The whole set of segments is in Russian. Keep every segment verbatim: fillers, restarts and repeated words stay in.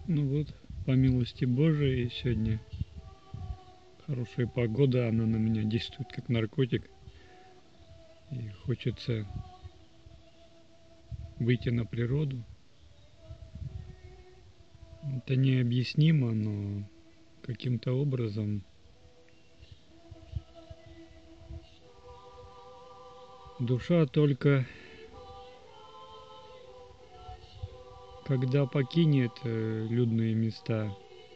Ну вот, по милости Божией, сегодня хорошая погода, она на меня действует как наркотик. И хочется выйти на природу. Это необъяснимо, но каким-то образом душа только когда покинет людные места,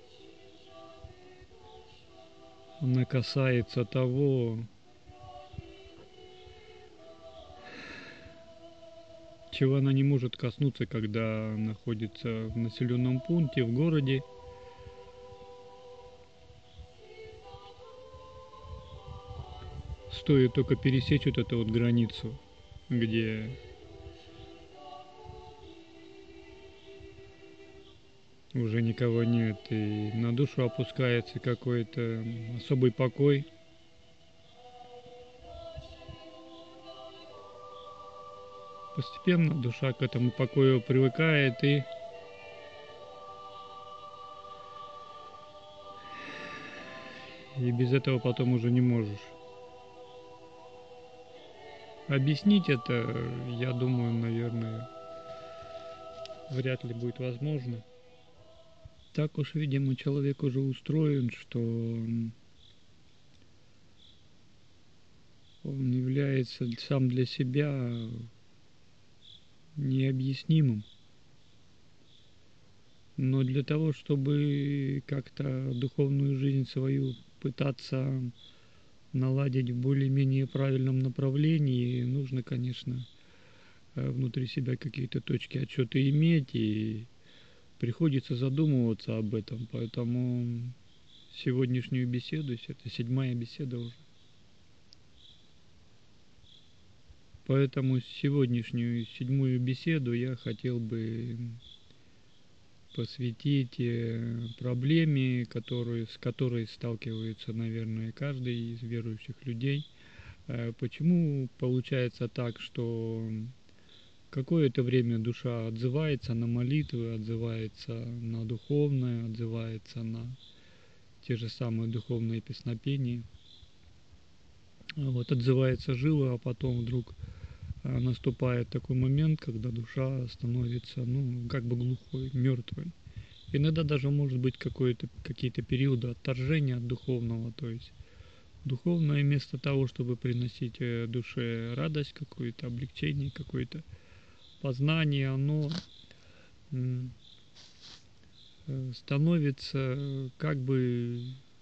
она касается того, чего она не может коснуться, когда находится в населенном пункте, в городе. Стоит только пересечь вот эту вот границу, где уже никого нет, и на душу опускается какой-то особый покой. Постепенно душа к этому покою привыкает, и и без этого потом уже не можешь. Объяснить это, я думаю, наверное, вряд ли будет возможно. Так уж, видимо, человек уже устроен, что он является сам для себя необъяснимым. Но для того, чтобы как-то духовную жизнь свою пытаться наладить в более-менее правильном направлении, нужно, конечно, внутри себя какие-то точки отсчета иметь, и приходится задумываться об этом. Поэтому сегодняшнюю беседу, это седьмая беседа уже, поэтому сегодняшнюю седьмую беседу я хотел бы посвятить проблеме, которую, с которой сталкивается, наверное, каждый из верующих людей. Почему получается так, что какое-то время душа отзывается на молитвы, отзывается на духовное, отзывается на те же самые духовные песнопения, вот, отзывается живо, а потом вдруг наступает такой момент, когда душа становится, ну, как бы глухой, мертвой. Иногда даже может быть какое-то, какие-то периоды отторжения от духовного, то есть духовное вместо того, чтобы приносить душе радость, какое-то облегчение, какое-то познание, оно становится как бы,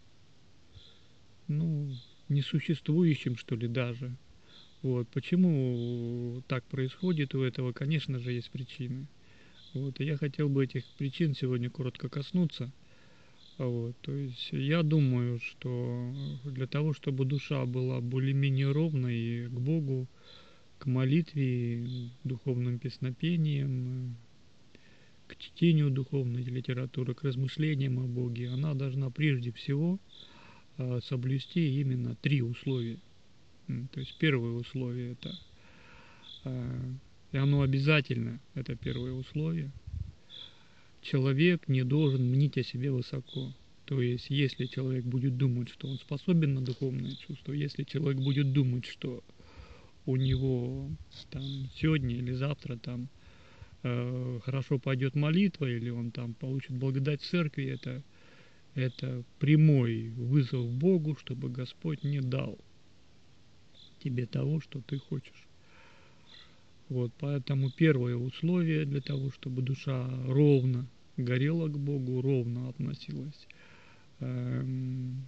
ну, несуществующим, что ли, даже. Вот. Почему так происходит у этого, конечно же, есть причины. Вот. И я хотел бы этих причин сегодня коротко коснуться. Вот. То есть я думаю, что для того, чтобы душа была более-менее ровной к Богу, к молитве, к духовным песнопениям, к чтению духовной литературы, к размышлениям о Боге, она должна прежде всего соблюсти именно три условия. То есть первое условие это, и оно обязательно, это первое условие, человек не должен мнить о себе высоко. То есть если человек будет думать, что он способен на духовное чувство, если человек будет думать, что у него там сегодня или завтра там э, хорошо пойдет молитва, или он там получит благодать в церкви, это, это прямой вызов Богу, чтобы Господь не дал тебе того, что ты хочешь. Вот, поэтому первое условие для того, чтобы душа ровно горела к Богу, ровно относилась эм,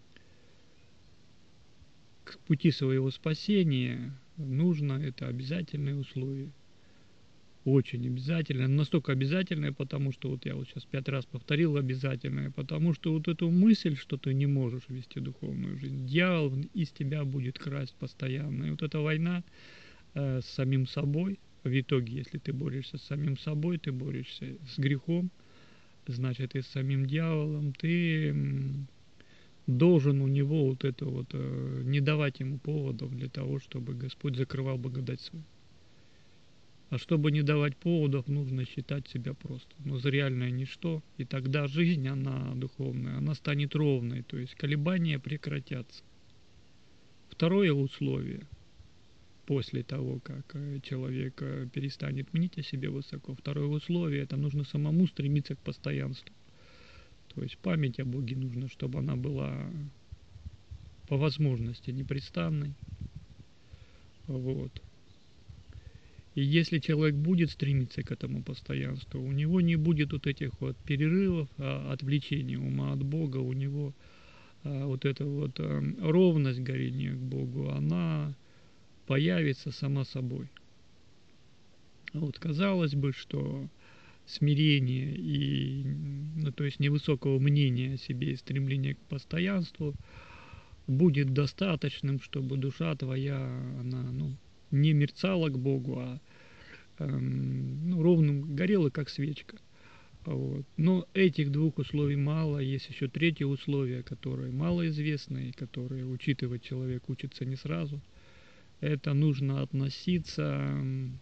к пути своего спасения, нужно, это обязательное условие. Очень обязательное, настолько обязательное, потому что, вот я вот сейчас пять раз повторил обязательное, потому что вот эту мысль, что ты не можешь вести духовную жизнь, дьявол из тебя будет красть постоянно. И вот эта война э, с самим собой, в итоге, если ты борешься с самим собой, ты борешься с грехом, значит, и с самим дьяволом, ты должен у него вот это вот, э, не давать ему поводов для того, чтобы Господь закрывал благодать свою. А чтобы не давать поводов, нужно считать себя просто, ну, за реальное ничто, и тогда жизнь, она духовная, она станет ровной, то есть колебания прекратятся. Второе условие, после того, как человек перестанет мнить о себе высоко, второе условие, это нужно самому стремиться к постоянству. То есть память о Боге нужно, чтобы она была по возможности непрестанной. Вот. И если человек будет стремиться к этому постоянству, у него не будет вот этих вот перерывов, а, отвлечения ума от Бога, у него а, вот эта вот а, ровность горения к Богу, она появится сама собой. Вот казалось бы, что смирение и, ну, то есть невысокого мнения о себе и стремление к постоянству будет достаточным, чтобы душа твоя, она, ну, не мерцала к Богу, а эм, ну, ровным горела, как свечка. Вот. Но этих двух условий мало. Есть еще третье условие, которое малоизвестное, и которое учитывать человек учится не сразу. Это нужно относиться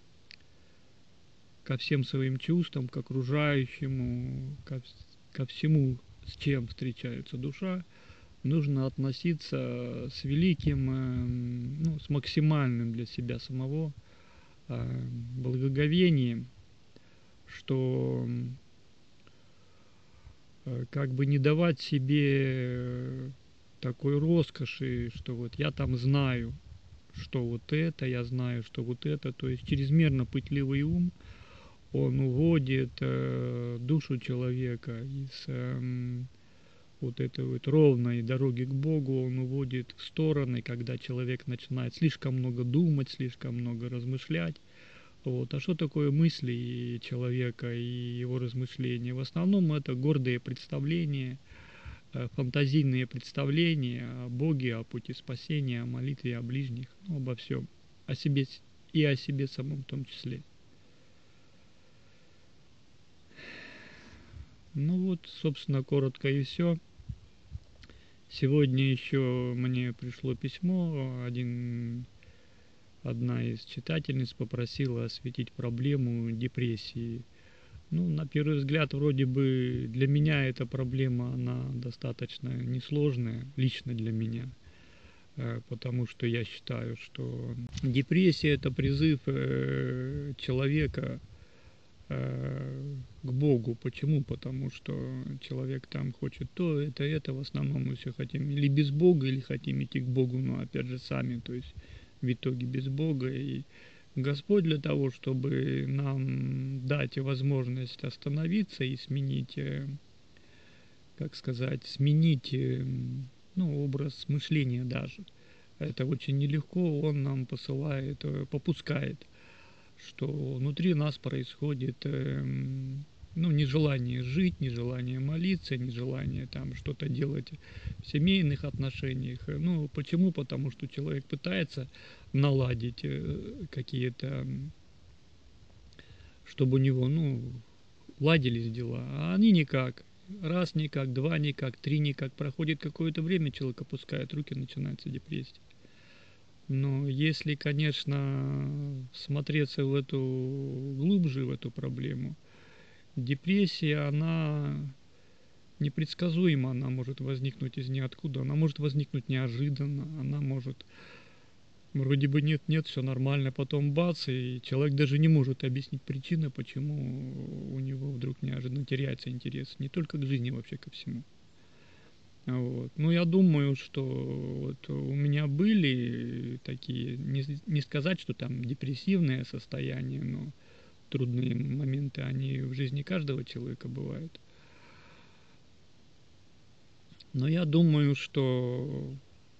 ко всем своим чувствам, к окружающему, ко, ко всему, с чем встречается душа, нужно относиться с великим, ну, с максимальным для себя самого благоговением, что как бы не давать себе такой роскоши, что вот я там знаю, что вот это, я знаю, что вот это, то есть чрезмерно пытливый ум, он уводит э, душу человека из э, вот этой вот ровной дороги к Богу, он уводит в стороны, когда человек начинает слишком много думать, слишком много размышлять. Вот. А что такое мысли человека и его размышления? В основном это гордые представления, фантазийные представления о Боге, о пути спасения, о молитве, о ближних, ну, обо всем, о себе и о себе самом в том числе. Ну вот, собственно, коротко и все. Сегодня еще мне пришло письмо, один, одна из читательниц попросила осветить проблему депрессии. Ну, на первый взгляд, вроде бы для меня эта проблема, она достаточно несложная, лично для меня, потому что я считаю, что депрессия – это призыв человека к Богу. Почему? Потому что человек там хочет то, это, это, в основном мы все хотим или без Бога, или хотим идти к Богу, но опять же сами, то есть в итоге без Бога. И Господь для того, чтобы нам дать возможность остановиться и сменить, как сказать, сменить, ну, образ мышления даже. Это очень нелегко, Он нам посылает, попускает, что внутри нас происходит, ну, нежелание жить, нежелание молиться, нежелание там что-то делать в семейных отношениях. Ну, почему? Потому что человек пытается наладить какие-то, чтобы у него, ну, ладились дела, а они никак. Раз никак, два никак, три никак. Проходит какое-то время, человек опускает руки, начинается депрессия. Но если, конечно, смотреться в эту глубже, в эту проблему, депрессия, она непредсказуема, она может возникнуть из ниоткуда, она может возникнуть неожиданно, она может вроде бы нет-нет, все нормально, потом бац, и человек даже не может объяснить причины, почему у него вдруг неожиданно теряется интерес не только к жизни, вообще ко всему. Вот. Ну, я думаю, что вот у меня были такие, не, не сказать, что там депрессивные состояния, но трудные моменты, они в жизни каждого человека бывают. Но я думаю, что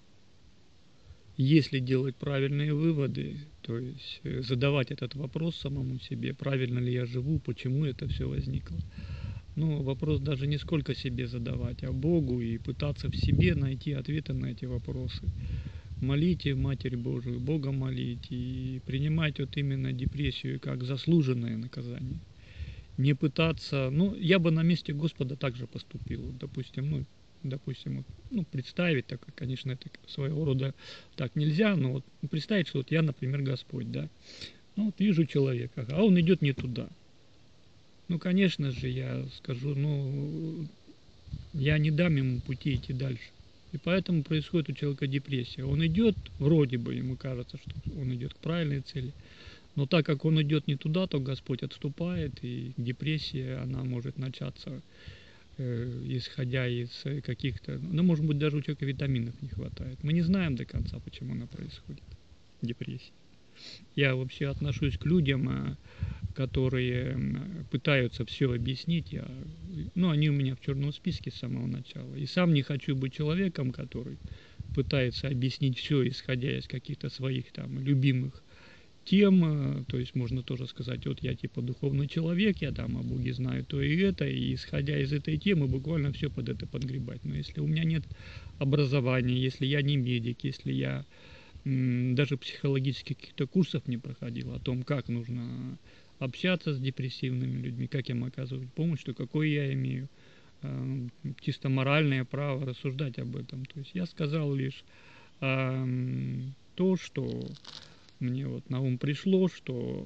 если делать правильные выводы, то есть задавать этот вопрос самому себе, правильно ли я живу, почему это все возникло. Ну, вопрос даже не сколько себе задавать, а Богу, и пытаться в себе найти ответы на эти вопросы. Молите Матерь Божию, Бога молить, и принимать вот именно депрессию как заслуженное наказание. Не пытаться, ну, я бы на месте Господа также поступил, допустим, ну, допустим, ну, представить, так, конечно, это своего рода так нельзя, но вот представить, что вот я, например, Господь, да, Ну, вот вижу человека, а он идет не туда. Ну, конечно же, я скажу, ну, я не дам ему пути идти дальше. И поэтому происходит у человека депрессия. Он идет, вроде бы ему кажется, что он идет к правильной цели, но так как он идет не туда, то Господь отступает, и депрессия, она может начаться, э, исходя из каких-то, ну, может быть, даже у человека витаминов не хватает. Мы не знаем до конца, почему она происходит, депрессия. Я вообще отношусь к людям, э, которые пытаются все объяснить. Я, ну, они у меня в черном списке с самого начала. И сам не хочу быть человеком, который пытается объяснить все, исходя из каких-то своих там любимых тем. То есть можно тоже сказать, вот я типа духовный человек, я там о Боге знаю то и это, и исходя из этой темы буквально все под это подгребать. Но если у меня нет образования, если я не медик, если я даже психологических каких-то курсов не проходил о том, как нужно общаться с депрессивными людьми, как им оказывать помощь, то какое я имею э, чисто моральное право рассуждать об этом. То есть я сказал лишь э, то, что мне вот на ум пришло, что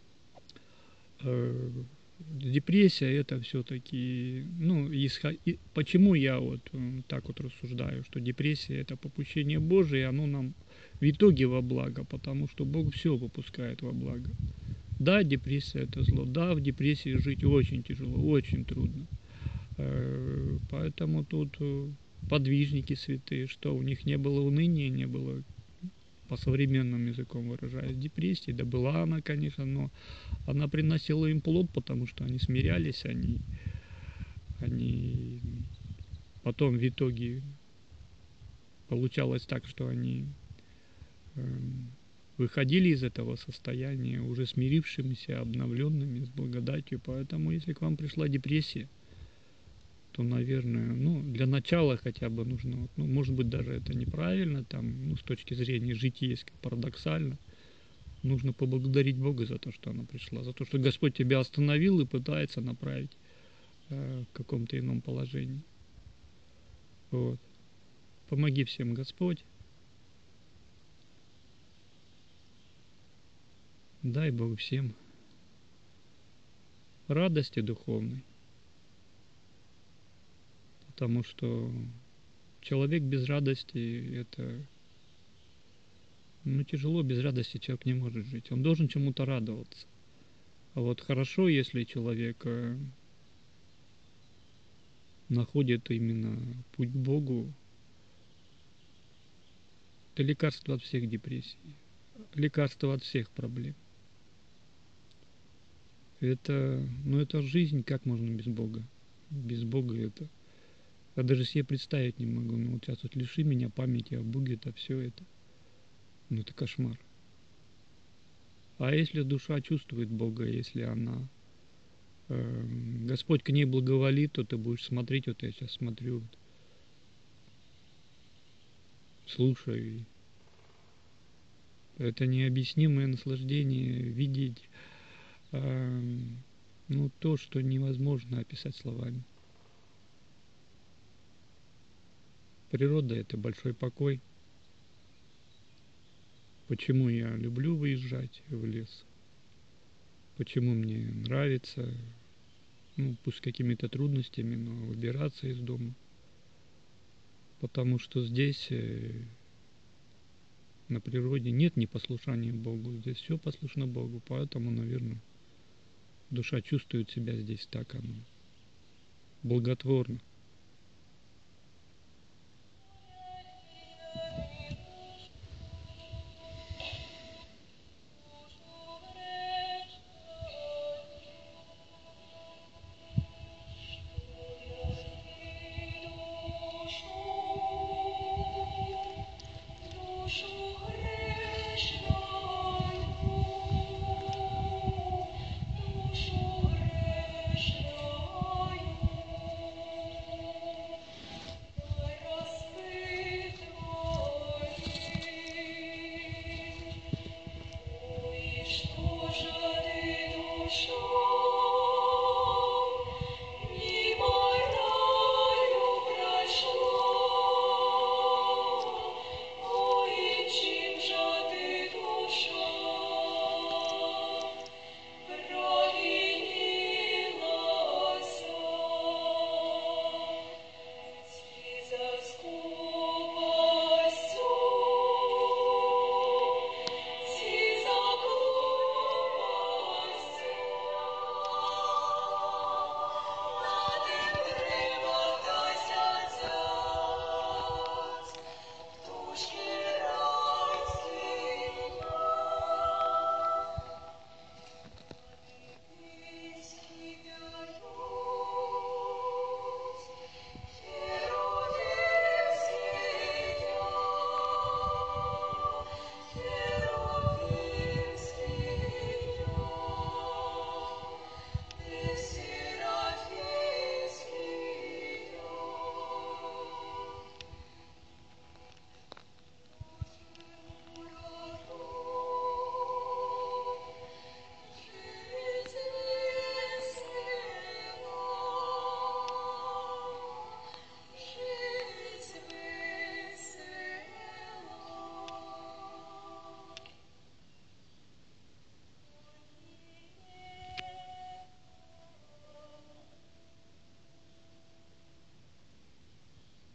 э, депрессия это все-таки, ну, исход... почему я вот э, так вот рассуждаю, что депрессия это попущение Божие, и оно нам в итоге во благо, потому что Бог все выпускает во благо. Да, депрессия это зло, да, в депрессии жить очень тяжело, очень трудно. Э, поэтому тут э, подвижники святые, что у них не было уныния, не было, по современным языком выражаясь, депрессии, да была она, конечно, но она приносила им плод, потому что они смирялись, они, они потом в итоге получалось так, что они э, выходили из этого состояния уже смирившимися, обновленными, с благодатью. Поэтому, если к вам пришла депрессия, то, наверное, ну, для начала хотя бы нужно, ну, может быть, даже это неправильно, там, ну, с точки зрения житейской, парадоксально, нужно поблагодарить Бога за то, что она пришла, за то, что Господь тебя остановил и пытается направить э, в каком-то ином положении. Вот. Помоги всем, Господь. Дай Бог всем радости духовной, потому что человек без радости, это, ну, тяжело, без радости человек не может жить. Он должен чему-то радоваться. А вот хорошо, если человек э, находит именно путь к Богу, это лекарство от всех депрессий, лекарство от всех проблем. Это, ну, это жизнь, как можно без Бога? Без Бога это... Я даже себе представить не могу. Ну, вот сейчас вот лиши меня памяти о Боге, это все это. Ну, это кошмар. А если душа чувствует Бога, если она... Э, Господь к ней благоволит, то ты будешь смотреть, вот я сейчас смотрю, вот, слушаю. Это необъяснимое наслаждение видеть э, ну, то, что невозможно описать словами. Природа – это большой покой. Почему я люблю выезжать в лес? Почему мне нравится, ну, пусть с какими-то трудностями, но выбираться из дома? Потому что здесь, э, на природе, нет непослушания Богу. Здесь все послушно Богу. Поэтому, наверное, душа чувствует себя здесь так, оно благотворно.